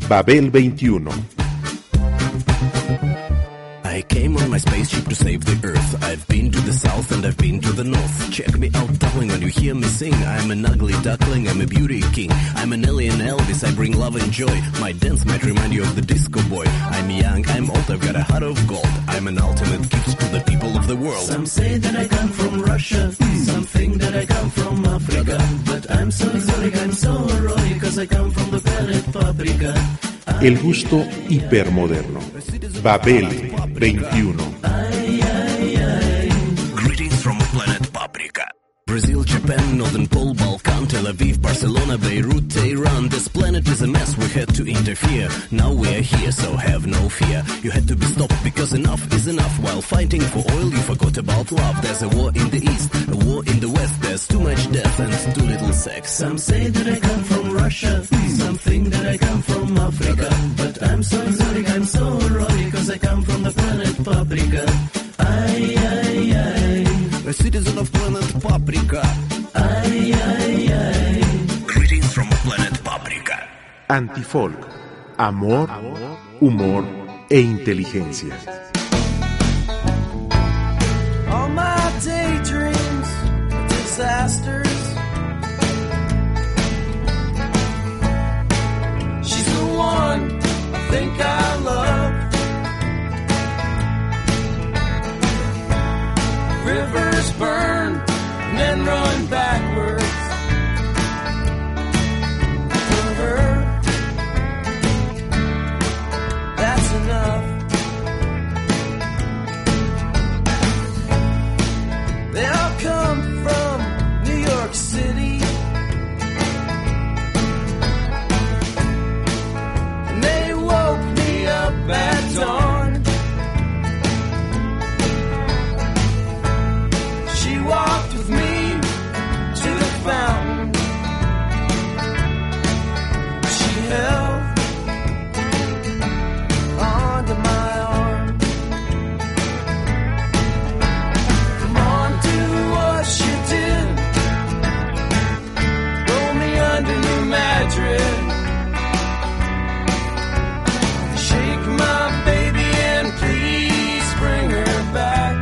Babel 21. I came on my spaceship to save the Earth. I've been to the south and I've been to the north. Check me out, darling, when you hear me sing. I'm an ugly duckling, I'm a beauty king. I'm an alien Elvis, I bring love and joy. My dance might remind you of the disco boy. I'm young, I'm old, I've got a heart of gold. I'm an ultimate gift to the people of the world. Some say that I come from Russia, some think that I come from Africa. But I'm so exotic, I'm so heroic, cause I come from the planet Paprika. El gusto hipermoderno. Babel 21. Greetings from planet Paprika. Brazil, Japan, Northern Pole, Balkan, Tel Aviv, Barcelona, Beirut, Tehran. This planet is a mess, we had to interfere. Now we are here, so have no fear. You had to be stopped because enough is enough. While fighting for oil, you forgot about love. There's a war in the east, a war in the west. There's too much death and too little sex. Some say that I come from Russia, some think that I come from Africa. But I'm so exotic, I'm so heroic, cause I come from the planet Paprika. Ay, ay, ay. A citizen of planet Paprika. Ay, ay, ay. Greetings from planet Paprika. Antifolk. Amor, humor e inteligencia. All my daydreams, disasters. She's the one I think I love. Rivers burn and then run backwards. For her, that's enough. They all come from New York City, and they woke me up at dawn. She walked with me to the fountain. She held onto my arm. Come on, do what you did. Roll me under your mattress. Shake my baby and please bring her back.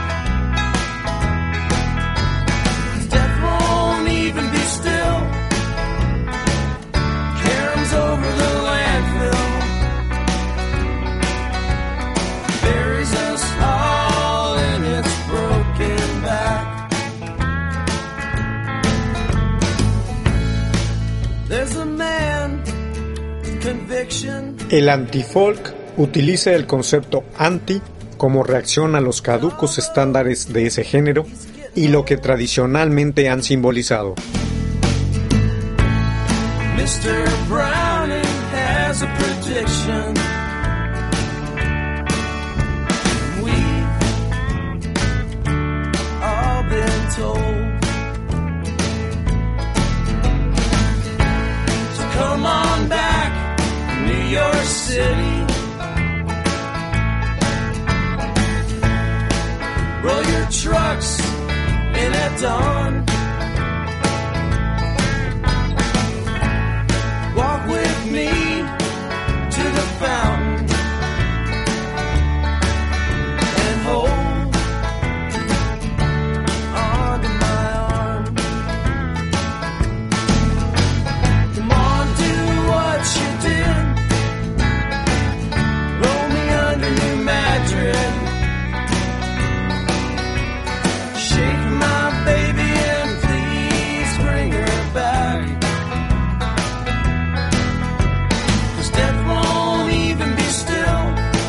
Death won't even be still. Caroms over the landfill. Buries us all in its broken back. There's a man with conviction. El antifolk utiliza el concepto anti como reacción a los caducos estándares de ese género y lo que tradicionalmente han simbolizado. Mr. Browning has a prediction. We've all been told. So come on back, New York City. Roll your trucks in at dawn. Walk with me to the fountain and hold onto my arm. Come on, do what you did. Roll me under your mattress. Shake my baby and please bring her back. 'Cause death won't even be still.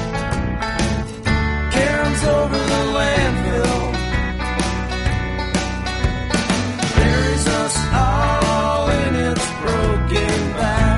Caroms over the landfill. Buries us all in its broken back.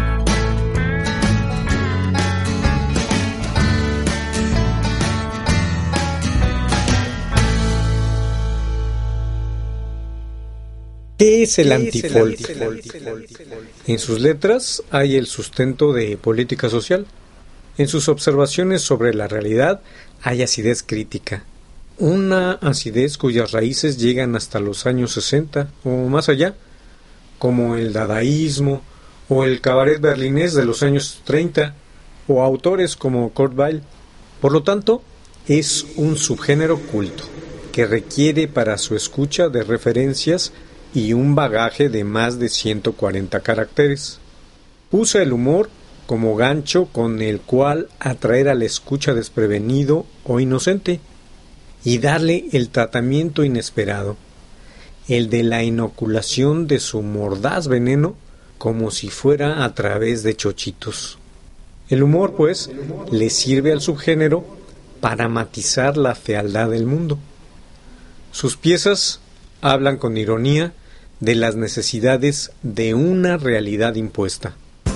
¿Qué es el antifolk? En sus letras hay el sustento de política social. En sus observaciones sobre la realidad hay acidez crítica. Una acidez cuyas raíces llegan hasta los años 60 o más allá, como el dadaísmo o el cabaret berlinés de los años 30, o autores como Kurt Weill. Por lo tanto, es un subgénero culto, que requiere para su escucha de referencias y un bagaje de más de 140 caracteres. Usa el humor como gancho con el cual atraer al escucha desprevenido o inocente y darle el tratamiento inesperado, el de la inoculación de su mordaz veneno como si fuera a través de chochitos. El humor, pues, le sirve al subgénero para matizar la fealdad del mundo. Sus piezas hablan con ironía de las necesidades de una realidad impuesta.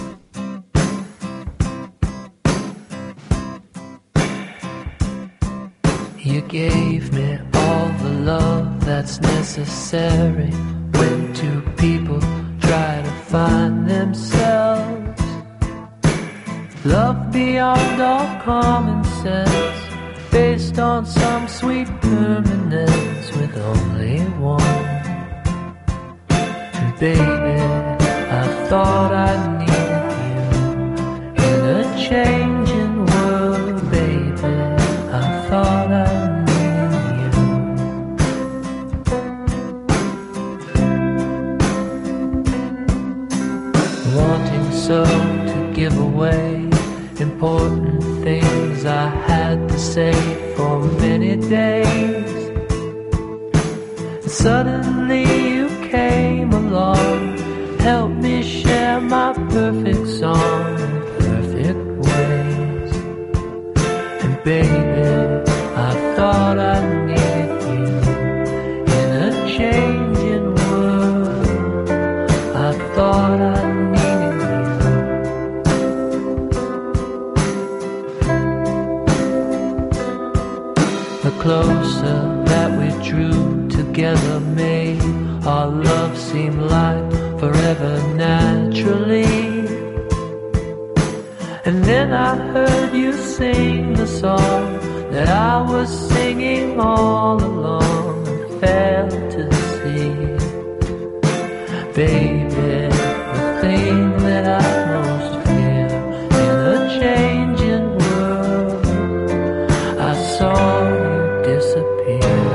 You gave me all the love that's necessary when two people try to find themselves. Love beyond all common sense, based on some sweet permanence with only one. And baby, I thought I needed you in a changing world, baby. I thought I needed you. Wanting so to give away important things I had to say for many days. And suddenly you came along, helped me share my perfect song in perfect ways. And baby, I thought I needed you in a changing world. I thought I closer that we drew together made our love seem like forever naturally. And then I heard you sing the song that I was singing all along and failed to see. Baby, the thing that I most fear in a changing world, I saw disappear.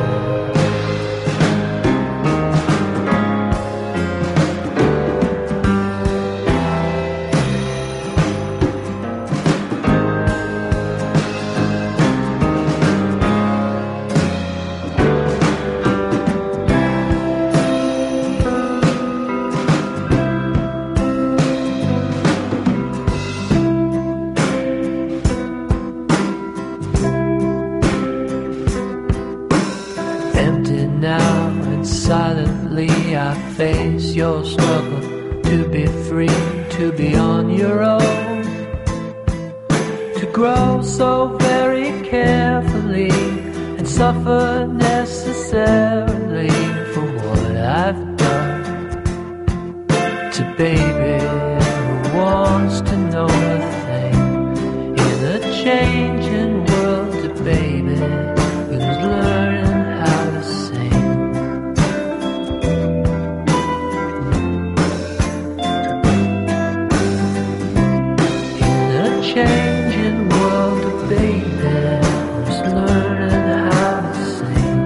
Silently I face your struggle to be free, to be on your own, to grow so very carefully and suffer necessarily for what I've done. To baby who wants to know a thing in a changing world, to baby who's learning how to sing. Changing world of baby who's learning how to sing.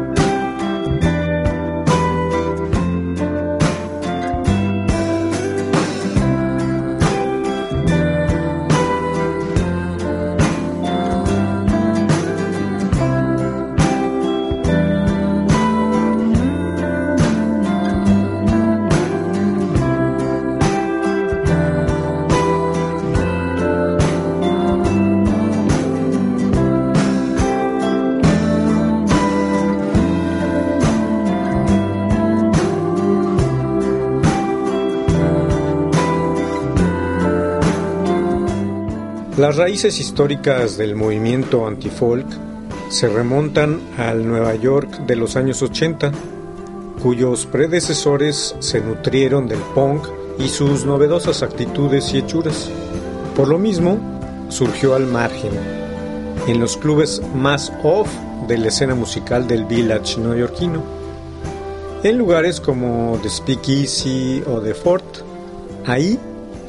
Las raíces históricas del movimiento anti-folk se remontan al Nueva York de los años 80, cuyos predecesores se nutrieron del punk y sus novedosas actitudes y hechuras. Por lo mismo, surgió al margen, en los clubes más off de la escena musical del Village neoyorquino, en lugares como The Speakeasy o The Fort. Ahí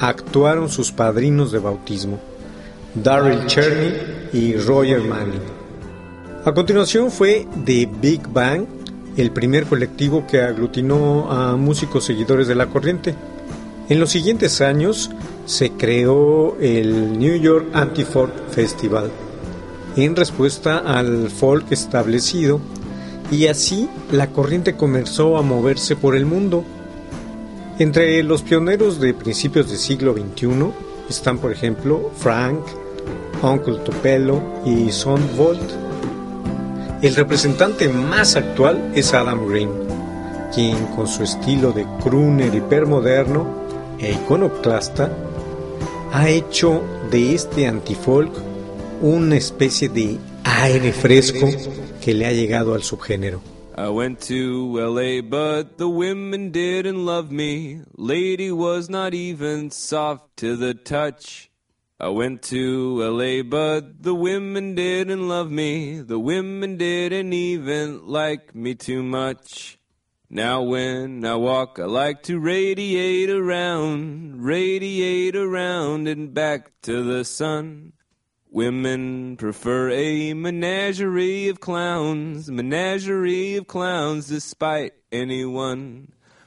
actuaron sus padrinos de bautismo, Darryl Cherny y Roger Manning. A continuación fue The Big Bang, el primer colectivo que aglutinó a músicos seguidores de la corriente. En los siguientes años se creó el New York Anti-Folk Festival, en respuesta al folk establecido, y así la corriente comenzó a moverse por el mundo. Entre los pioneros de principios del siglo XXI están, por ejemplo, Frank, Uncle Tupelo y Son Volt. El representante más actual es Adam Green, quien con su estilo de crooner hipermoderno e iconoclasta ha hecho de este antifolk una especie de aire fresco que le ha llegado al subgénero. I went to L.A. but the women didn't love me. Lady was not even soft to the touch. I went to L.A. but the women didn't love me. The women didn't even like me too much. Now when I walk, I like to radiate around and back to the sun. Women prefer a menagerie of clowns despite anyone.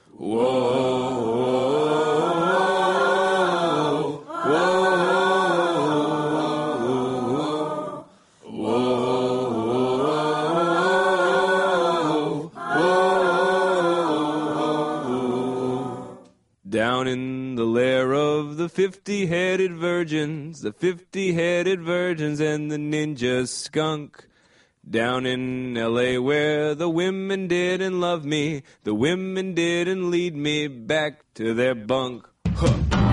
Whoa, whoa. Down in the lair of the 50-headed virgins, and the ninja skunk. Down in L.A. where the women didn't love me, the women didn't lead me back to their bunk. Huh.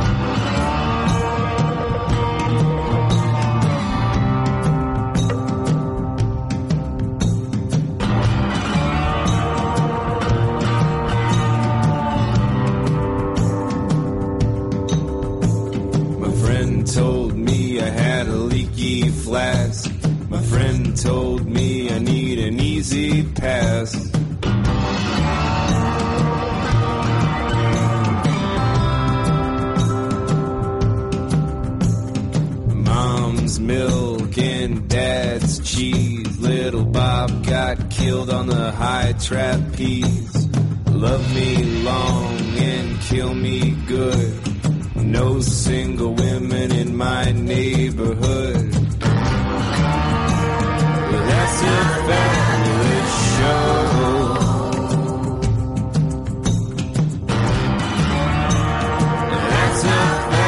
Told me I had a leaky flask. My friend told me I need an easy pass. Mom's milk and dad's cheese. Little Bob got killed on the high trapeze. Love me long and kill me good. No single women in my neighborhood. Well, that's a fabulous show. That's a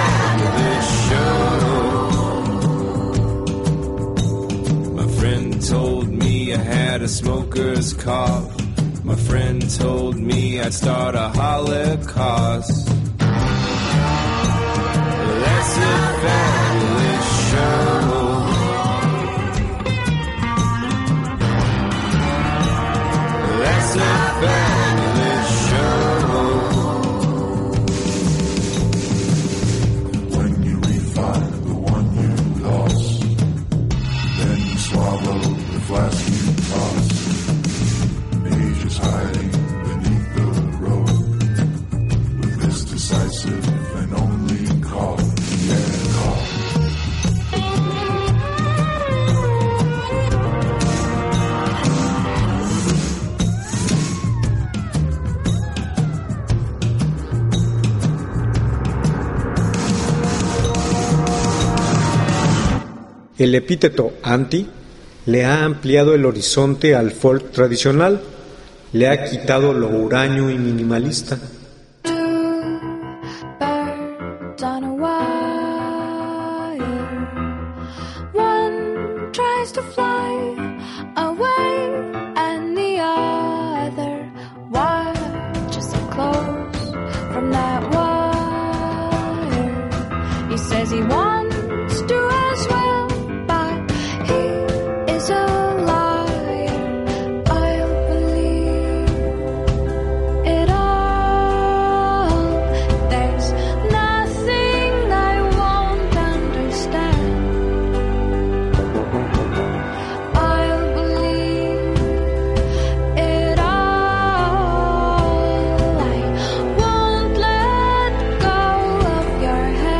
fabulous show. My friend told me I had a smoker's cough. My friend told me I'd start a Holocaust. That's a fabulous show. That's a fabulous show. When you refind the one you lost, then you swallow the flask you toss. Age is hiding beneath the road with this decisive and only call. El epíteto anti le ha ampliado el horizonte al folk tradicional, le ha quitado lo huraño y minimalista. Your head.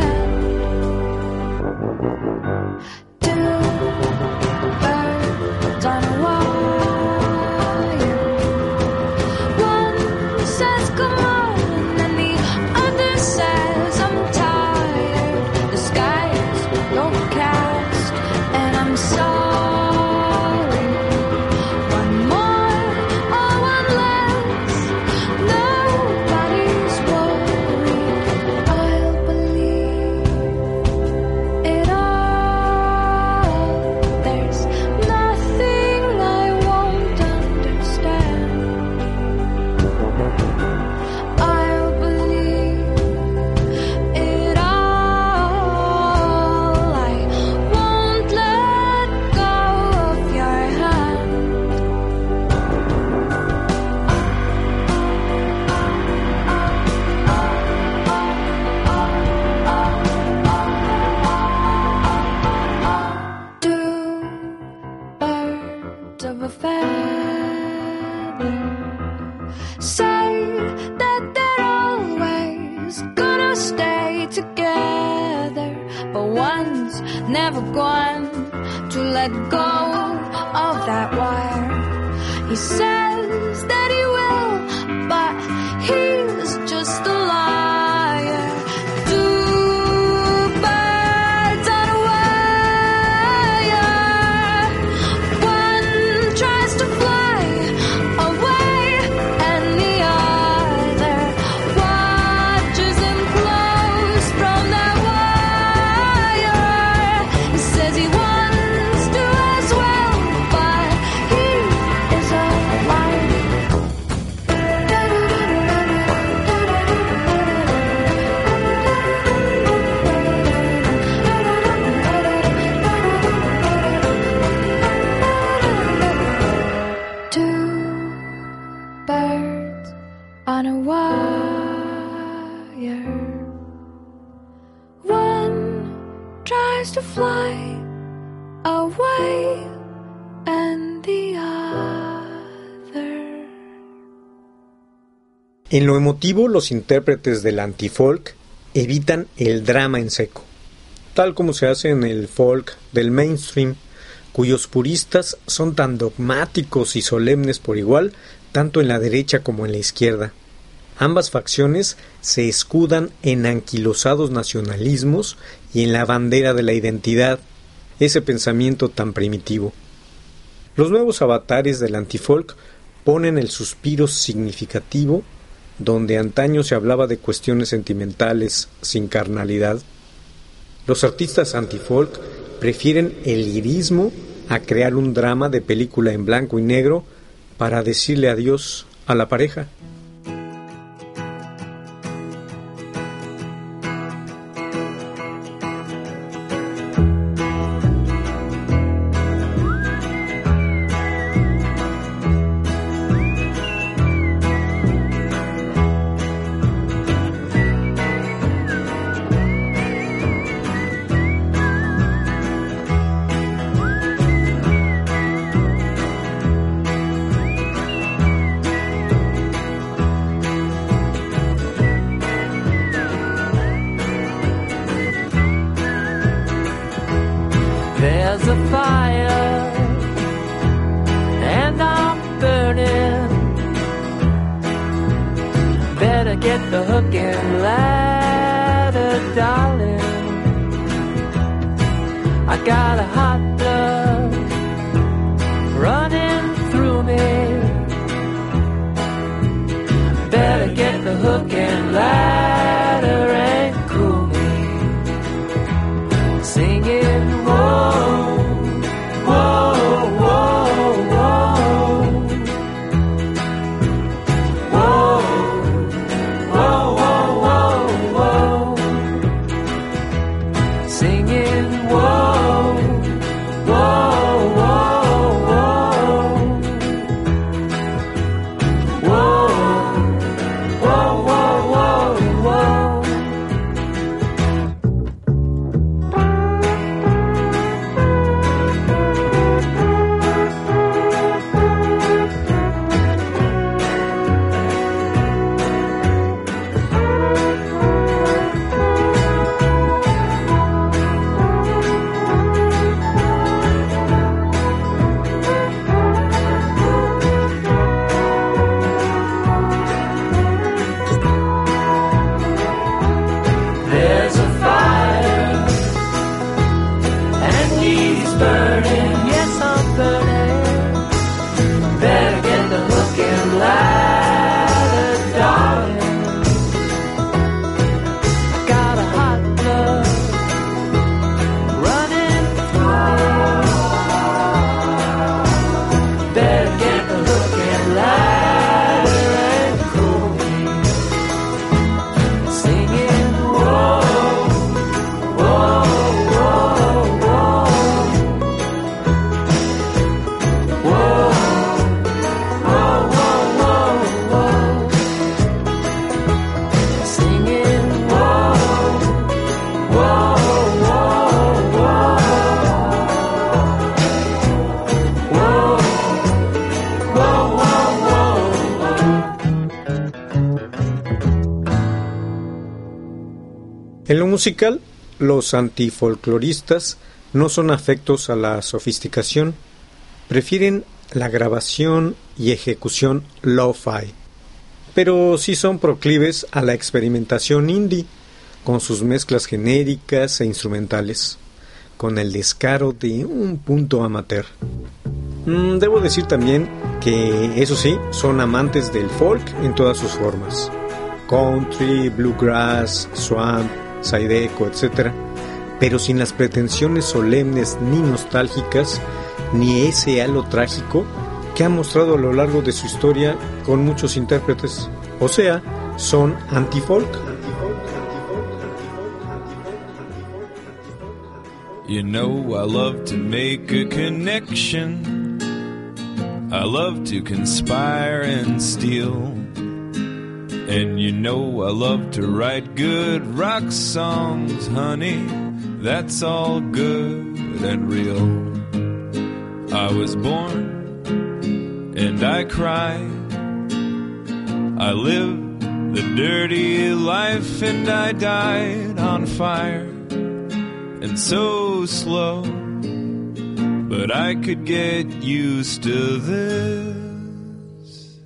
never going to let go of that wire. He says that he will, but he's just a liar. Two birds on a wire. One tries to fly away, and the other watches him close from that wire. He says he wants to as well, but he is a liar. Two birds on a wire. One tries to fly away, and the other. En lo emotivo, los intérpretes del antifolk evitan el drama en seco, tal como se hace en el folk del mainstream, cuyos puristas son tan dogmáticos y solemnes por igual, tanto en la derecha como en la izquierda. Ambas facciones se escudan en anquilosados nacionalismos y en la bandera de la identidad, ese pensamiento tan primitivo. Los nuevos avatares del antifolk ponen el suspiro significativo donde antaño se hablaba de cuestiones sentimentales sin carnalidad. Los artistas antifolk prefieren el lirismo a crear un drama de película en blanco y negro para decirle adiós a la pareja. There's a fire and I'm burning. Better get the hook and ladder, darling. I got a hot blood running through me. Better get the hook and ladder and cool me. Singing whoa, whoa, whoa, whoa. Whoa, whoa, whoa, whoa, whoa. Singing whoa, whoa, whoa, whoa. Whoa, whoa, whoa, whoa, whoa. There's a fire and he's burning. Yes, I'm burning. Better get the hook and ladder, darling. I got a hot blood running through me. Better get the hook and ladder and cool me. Singing whoa, whoa, whoa, whoa. Whoa, whoa, whoa, whoa, whoa. Singing whoa, whoa, whoa, whoa. Whoa, whoa, whoa, whoa. En lo musical, los antifolcloristas no son afectos a la sofisticación, prefieren la grabación y ejecución lo-fi, pero sí son proclives a la experimentación indie, con sus mezclas genéricas e instrumentales, con el descaro de un punto amateur. Debo decir también que, eso sí, son amantes del folk en todas sus formas: country, bluegrass, swamp, zydeco, etc., pero sin las pretensiones solemnes ni nostálgicas, ni ese halo trágico que ha mostrado a lo largo de su historia con muchos intérpretes. O sea, son anti-folk. You know I love to make a connection. I love to conspire and steal. And you know I love to write good rock songs, honey. That's all good and real. I was born and I cried. I lived the dirty life and I died on fire. And so slow, but I could get used to this.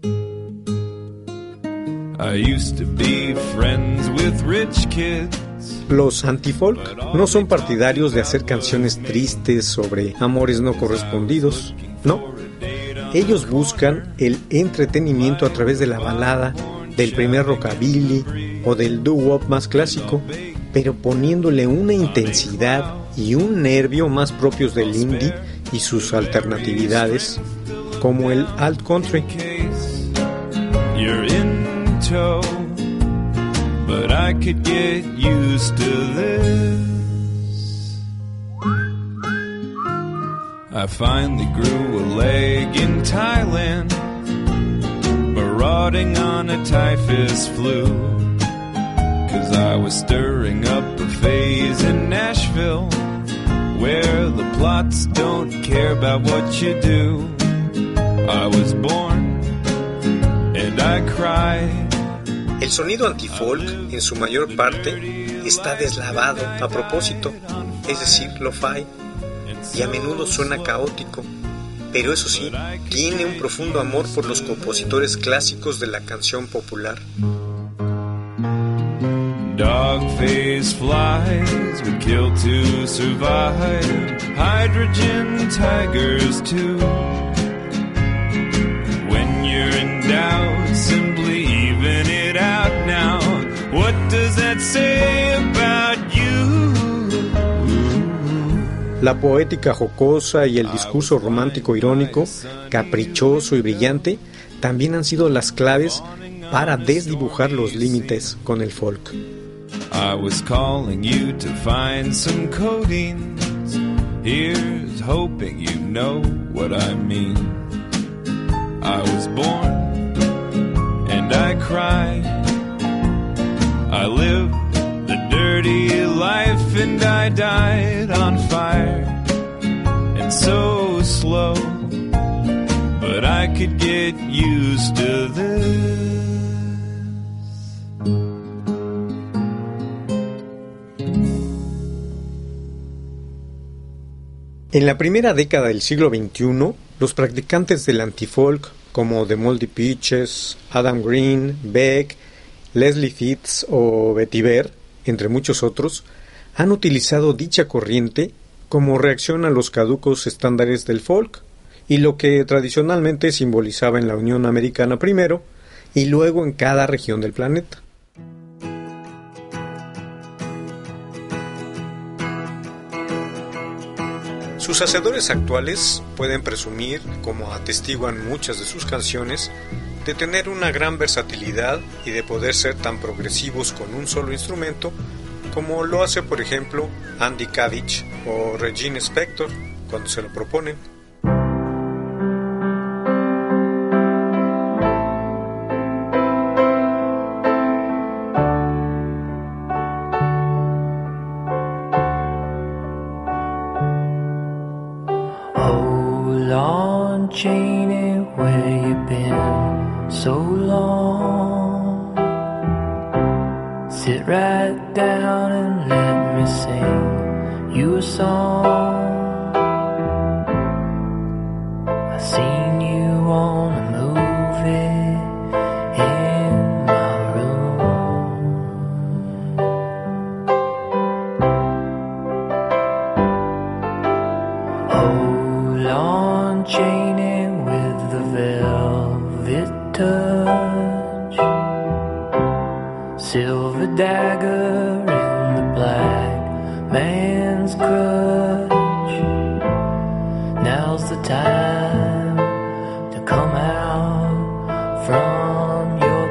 I used to be friends with rich kids. Los anti-folk no son partidarios de hacer canciones tristes sobre amores no correspondidos, no. Ellos buscan el entretenimiento a través de la balada, del primer rockabilly o del doo-wop más clásico, pero poniéndole una intensidad y un nervio más propios del indie y sus alternatividades, como el alt country. You're in tow, but I could get used to this. I finally grew a leg in Thailand, marauding on a typhus flu. 'Cause I was stirring up a phase in Nashville, where the plots don't care about what you do. I was born and I cried. El sonido anti-folk, en su mayor parte, está deslavado a propósito, es decir, lo-fi, y a menudo suena caótico, pero eso sí, tiene un profundo amor por los compositores clásicos de la canción popular. Dog-faced flies we kill to survive. Hydrogen tigers too. When you're in doubt, simply even it out now. What does that say about you? La poética jocosa y el discurso romántico irónico, caprichoso y brillante, también han sido las claves para desdibujar los límites con el folk. I was calling you to find some codeines. Here's hoping you know what I mean. I was born and I cried. I lived the dirty life and I died on fire. And so slow, but I could get used to this. En la primera década del siglo XXI, los practicantes del anti-folk, como The Moldy Peaches, Adam Green, Beck, Leslie Fitz o Vetiver, entre muchos otros, han utilizado dicha corriente como reacción a los caducos estándares del folk y lo que tradicionalmente simbolizaba en la Unión Americana primero y luego en cada región del planeta. Sus hacedores actuales pueden presumir, como atestiguan muchas de sus canciones, de tener una gran versatilidad y de poder ser tan progresivos con un solo instrumento como lo hace, por ejemplo, Andy Cabbage o Regina Spektor cuando se lo proponen. Janie, where you been so long? Sit right down and let me sing you a song. I seen you on a movie in my room. Hold on, Janie, with the velvet touch. Silver dagger in the black man's crutch. Now's the time to come out from your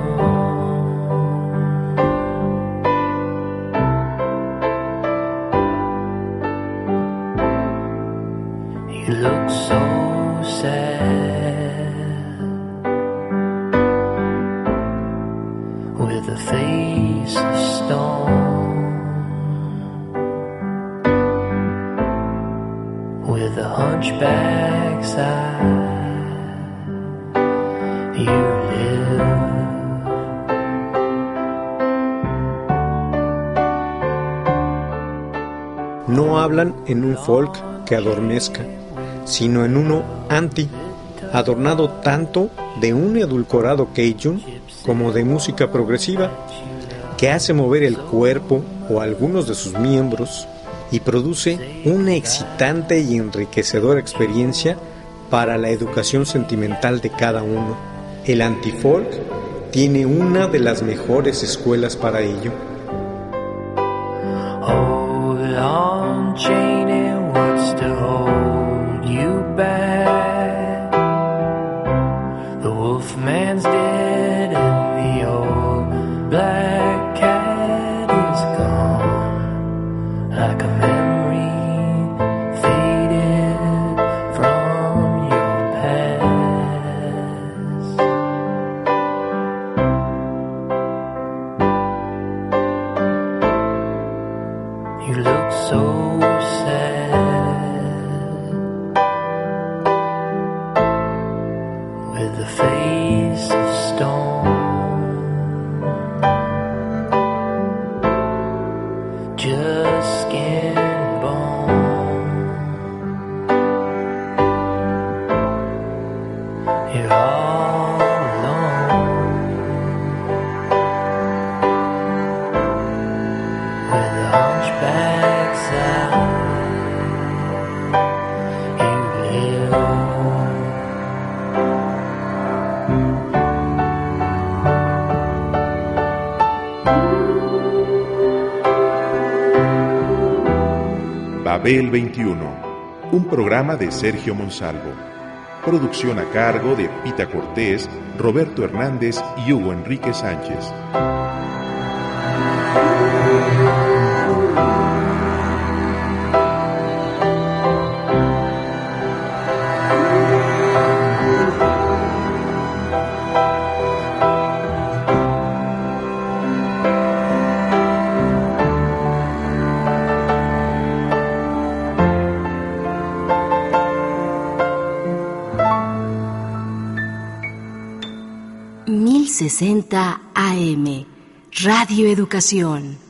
tomb. You look so sad with a face of stone, with a hunchback's eye. You live. No hablan en un folk que adormezca, sino en uno anti, adornado tanto de un edulcorado Cajun como de música progresiva, que hace mover el cuerpo o algunos de sus miembros y produce una excitante y enriquecedora experiencia para la educación sentimental de cada uno. El antifolk tiene una de las mejores escuelas para ello. Hold on, Janie, what's to hold you back? The wolfman's dead and the old black cat is gone, like a memory faded from your past. You look so sad with a face of stone, just skin and bone. You're all alone with a hunchback's eye. You live. Babel 21, un programa de Sergio Monsalvo. Producción a cargo de Pita Cortés, Roberto Hernández y Hugo Enrique Sánchez. AM, Radio Educación.